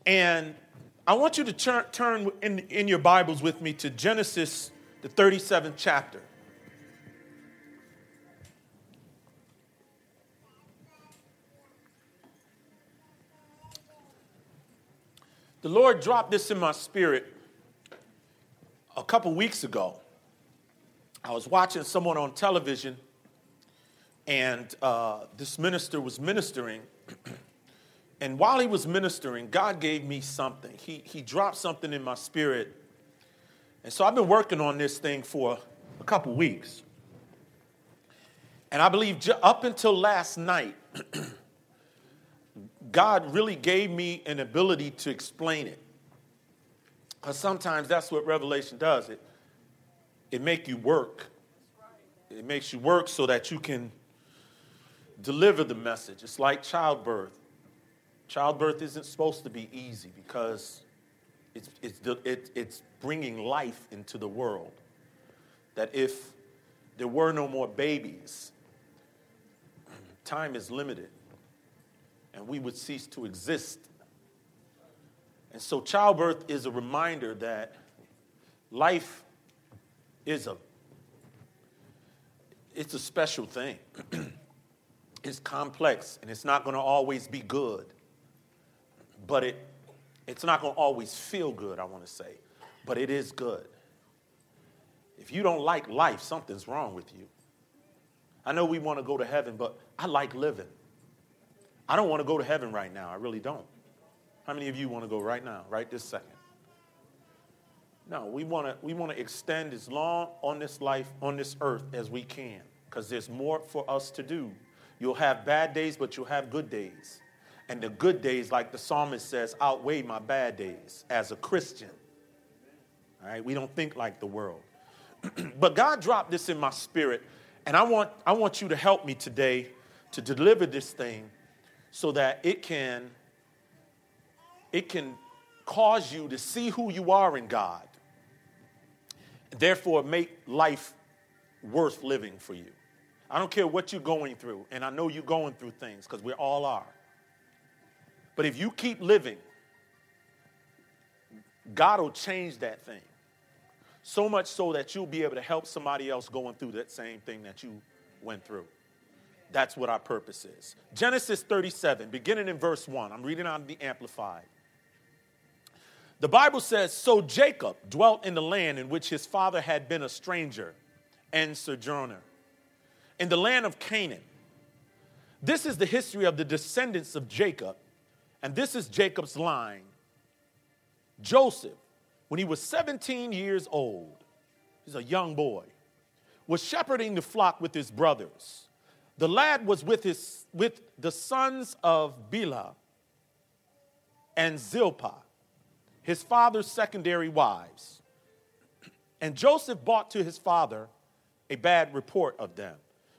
And I want you to turn in your Bibles with me to Genesis, the 37th chapter. The Lord dropped this in my spirit a couple weeks ago. I was watching someone on television, and this minister was ministering. And while he was ministering, God gave me something. He dropped something in my spirit. And so I've been working on this thing for a couple weeks. And I believe up until last night, God really gave me an ability to explain it. Because sometimes that's what revelation does. It makes you work. It makes you work so that you can deliver the message. It's like childbirth. Childbirth isn't supposed to be easy because it's bringing life into the world. That if there were no more babies, time is limited, and we would cease to exist. And so childbirth is a reminder that life is it's a special thing. It's complex, and it's not going to always be good. But it's not going to always feel good, I want to say. But it is good. If you don't like life, something's wrong with you. I know we want to go to heaven, but I like living. I don't want to go to heaven right now. I really don't. How many of you want to go right now, right this second? No, we want to extend as long on this life, on this earth as we can, because there's more for us to do. You'll have bad days, but you'll have good days. And the good days, like the psalmist says, outweigh my bad days as a Christian. All right, we don't think like the world. But God dropped this in my spirit, and I want you to help me today to deliver this thing so that it can cause you to see who you are in God. Therefore, make life worth living for you. I don't care what you're going through, and I know you're going through things because we all are. But if you keep living, God will change that thing. So much so that you'll be able to help somebody else going through that same thing that you went through. That's what our purpose is. Genesis 37, beginning in verse 1. I'm reading out of the Amplified. The Bible says, "So Jacob dwelt in the land in which his father had been a stranger and sojourner, in the land of Canaan. This is the history of the descendants of Jacob, and this is Jacob's line. Joseph, when he was 17 years old, he's a young boy, was shepherding the flock with his brothers. The lad was with the sons of Bilhah and Zilpah, his father's secondary wives. And Joseph brought to his father a bad report of them.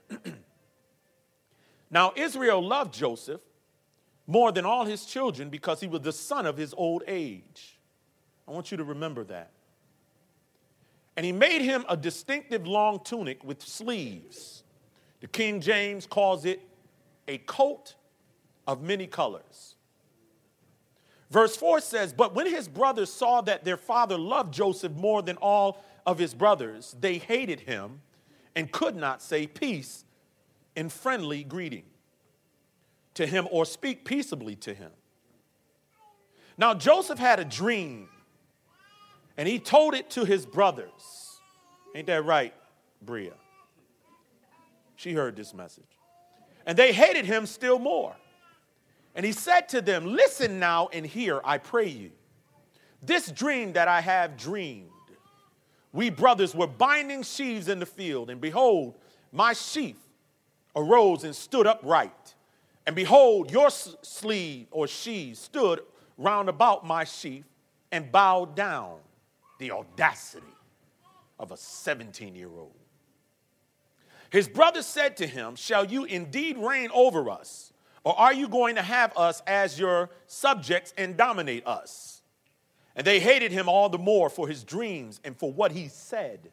Now Israel loved Joseph more than all his children because he was the son of his old age." I want you to remember that. "And he made him a distinctive long tunic with sleeves. The King James calls it a coat of many colors." Verse 4 says, "But when his brothers saw that their father loved Joseph more than all of his brothers, they hated him and could not say peace in friendly greeting to him or speak peaceably to him. Now Joseph had a dream, and he told it to his brothers." Ain't that right, Bria? She heard this message. "And they hated him still more. And he said to them, 'Listen now and hear, I pray you, this dream that I have dreamed. We brothers were binding sheaves in the field, and behold, my sheaf arose and stood upright. And behold, your sleeve or sheaves stood round about my sheaf and bowed down.'" The audacity of a 17-year-old. "His brothers said to him, 'Shall you indeed reign over us? Or are you going to have us as your subjects and dominate us?' And they hated him all the more for his dreams and for what he said.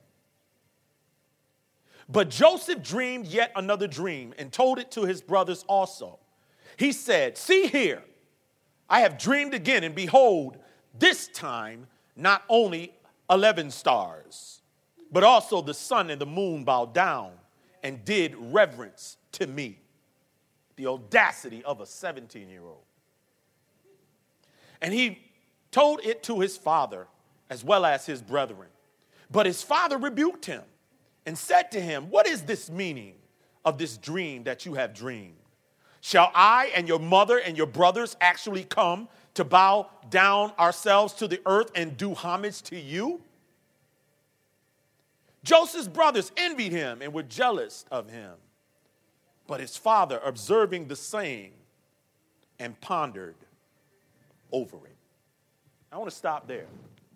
But Joseph dreamed yet another dream and told it to his brothers also. He said, 'See here, I have dreamed again, and behold, this time not only 11 stars, but also the sun and the moon bowed down and did reverence to me. The audacity of a 17-year-old. And he told it to his father as well as his brethren. But his father rebuked him and said to him, what is this meaning of this dream that you have dreamed? Shall I and your mother and your brothers actually come to bow down ourselves to the earth and do homage to you? Joseph's brothers envied him and were jealous of him. But his father, observing the saying, and pondered over it. I want to stop there.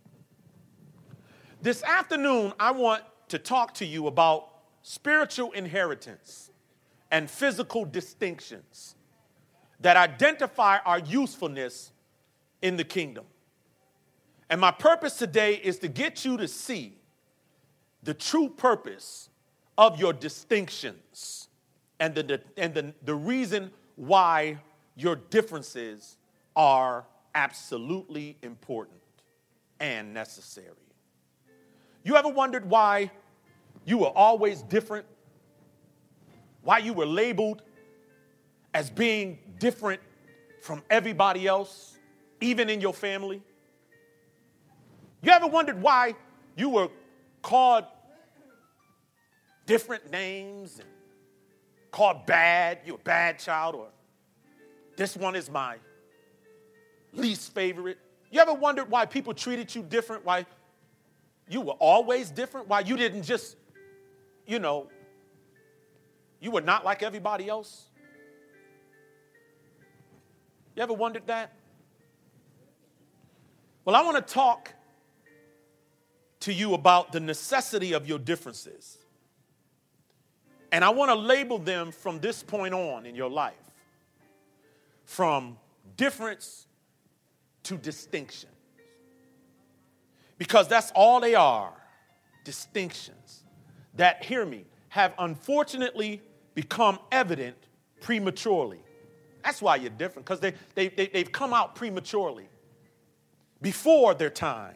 This afternoon, I want to talk to you about spiritual inheritance and physical distinctions that identify our usefulness in the kingdom. And my purpose today is to get you to see the true purpose of your distinctions and the reason why your differences are absolutely important and necessary. You ever wondered why you were always different? Why you were labeled as being different from everybody else, even in your family? You ever wondered why you were called different names and called bad, you're a bad child, or this one is my least favorite? You ever wondered why people treated you different, why you were always different, why you didn't just, you were not like everybody else? You ever wondered that? Well, I want to talk to you about the necessity of your differences. And I want to label them from this point on in your life. From difference to distinction. Because that's all they are, distinctions that, hear me, have unfortunately become evident prematurely. That's why you're different, because they've come out prematurely, before their time.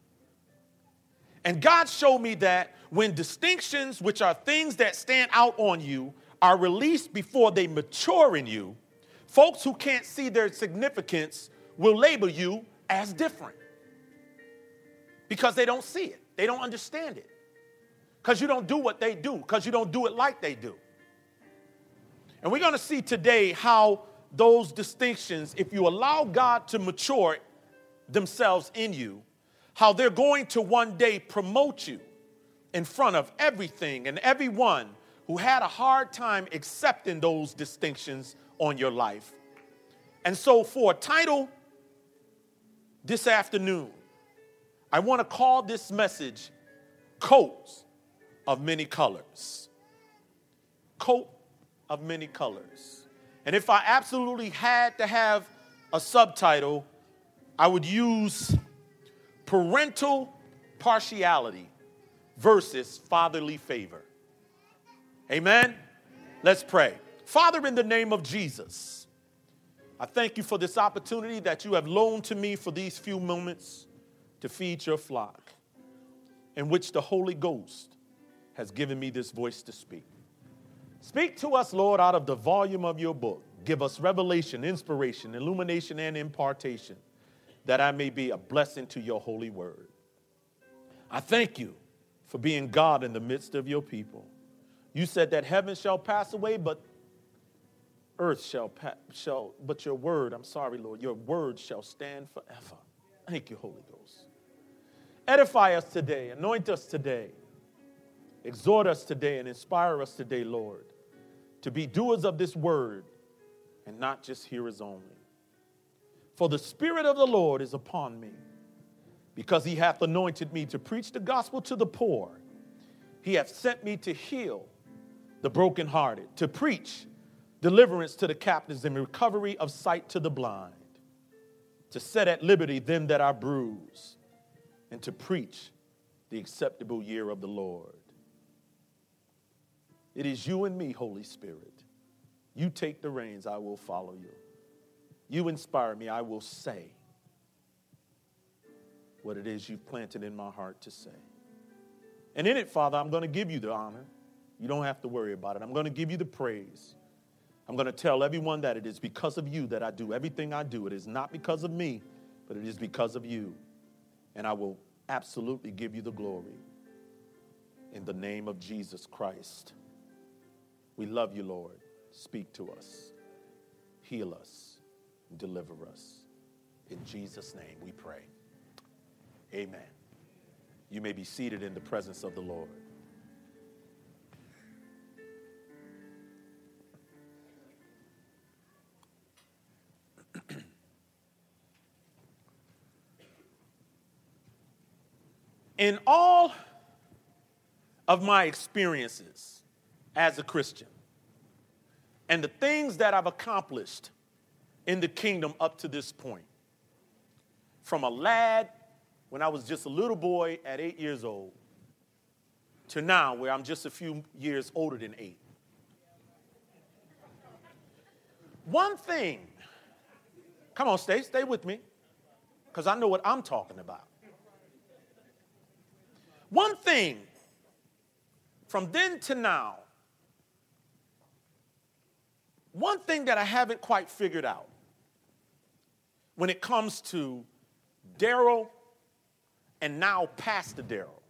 And God showed me that when distinctions, which are things that stand out on you, are released before they mature in you, folks who can't see their significance will label you as different. Because they don't see it. They don't understand it. Because you don't do what they do. Because you don't do it like they do. And we're going to see today how those distinctions, if you allow God to mature themselves in you, how they're going to one day promote you in front of everything and everyone who had a hard time accepting those distinctions on your life. And so for a title this afternoon, I want to call this message Coats of Many Colors. Coat of Many Colors. And if I absolutely had to have a subtitle, I would use Parental Partiality versus Fatherly Favor. Amen? Let's pray. Father, in the name of Jesus, I thank you for this opportunity that you have loaned to me for these few moments to feed your flock, in which the Holy Ghost has given me this voice to speak. Speak to us, Lord, out of the volume of your book. Give us revelation, inspiration, illumination, and impartation, that I may be a blessing to your holy word. I thank you for being God in the midst of your people. You said that heaven shall pass away, but earth but your word, Lord, your word shall stand forever. Thank you, Holy Ghost. Edify us today, anoint us today, exhort us today, and inspire us today, Lord, to be doers of this word and not just hearers only. For the Spirit of the Lord is upon me, because he hath anointed me to preach the gospel to the poor. He hath sent me to heal the brokenhearted, to preach deliverance to the captives and recovery of sight to the blind, to set at liberty them that are bruised, and to preach the acceptable year of the Lord. It is you and me, Holy Spirit. You take the reins, I will follow you. You inspire me. I will say what it is you've planted in my heart to say. And in it, Father, I'm going to give you the honor. You don't have to worry about it. I'm going to give you the praise. I'm going to tell everyone that it is because of you that I do everything I do. It is not because of me, but it is because of you. And I will absolutely give you the glory. In the name of Jesus Christ. We love you, Lord. Speak to us. Heal us. Deliver us. In Jesus' name we pray. Amen. You may be seated in the presence of the Lord. In all of my experiences as a Christian and the things that I've accomplished in the kingdom up to this point, from a lad when I was just a little boy at 8 years old to now where I'm just a few years older than 8. One thing, come on, stay with me, because I know what I'm talking about. One thing from then to now, one thing that I haven't quite figured out when it comes to Daryl and now Pastor Daryl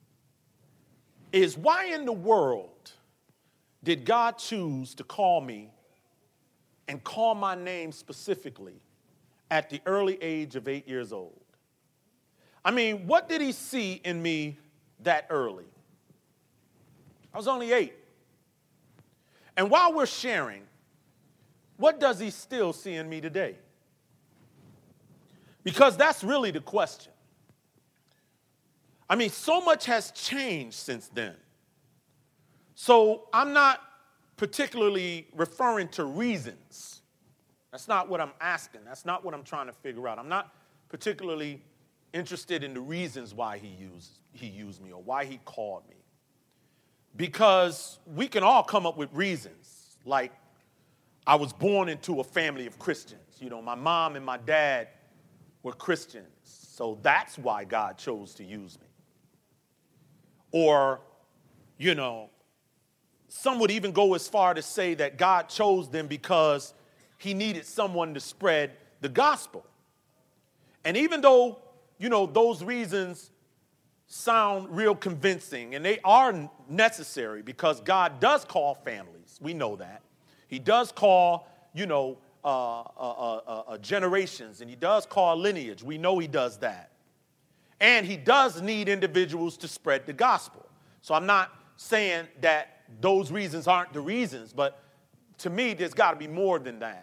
is why in the world did God choose to call me and call my name specifically at the early age of 8 years old? I mean, what did he see in me that early? I was only 8. And while we're sharing, what does he still see in me today? Because that's really the question. I mean, so much has changed since then. So I'm not particularly referring to reasons. That's not what I'm asking. That's not what I'm trying to figure out. I'm not particularly interested in the reasons why he used me or why he called me. Because we can all come up with reasons. Like, I was born into a family of Christians. You know, my mom and my dad were Christians. So that's why God chose to use me. Or, you know, some would even go as far to say that God chose them because he needed someone to spread the gospel. And even though, you know, those reasons sound real convincing, and they are necessary because God does call families. We know that. He does call, you know, generations, and he does call lineage. We know he does that. And he does need individuals to spread the gospel. So I'm not saying that those reasons aren't the reasons, but to me, there's got to be more than that.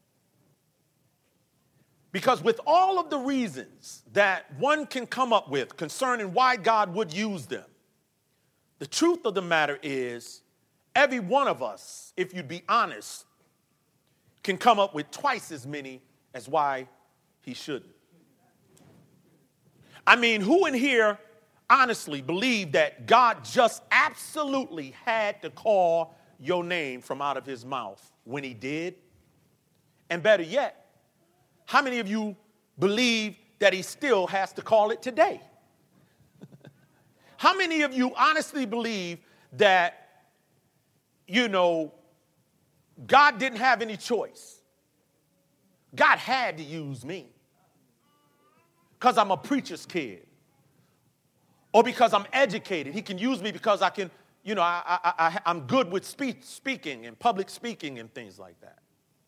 Because with all of the reasons that one can come up with concerning why God would use them, the truth of the matter is every one of us, if you'd be honest, can come up with twice as many as why he shouldn't. I mean, who in here honestly believe that God just absolutely had to call your name from out of his mouth when he did? And better yet, how many of you believe that he still has to call it today? How many of you honestly believe that, you know, God didn't have any choice? God had to use me because I'm a preacher's kid, or because I'm educated. He can use me because I can, you know, I'm good with speaking and public speaking and things like that.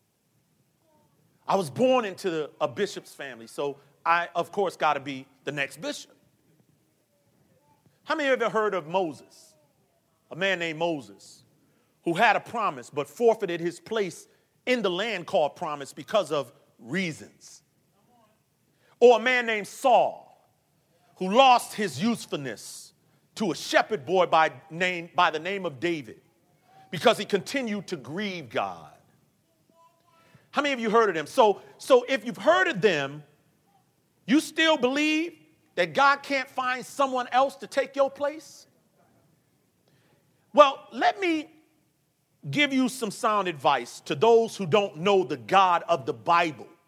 I was born into a bishop's family, so I, of course, got to be the next bishop. How many of you ever heard of Moses? A man named Moses who had a promise but forfeited his place in the land called promise because of reasons. Or a man named Saul who lost his usefulness to a shepherd boy by the name of David because he continued to grieve God. How many of you heard of them? So if you've heard of them, you still believe that God can't find someone else to take your place? Well, let me give you some sound advice to those who don't know the God of the Bible.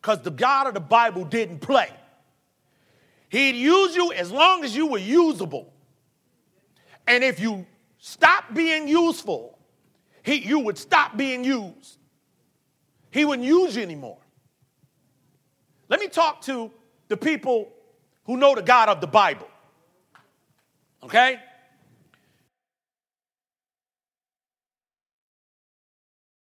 because the God of the Bible didn't play. He'd use you as long as you were usable. And if you stopped being useful, you would stop being used. He wouldn't use you anymore. Let me talk to the people who know the God of the Bible. Okay?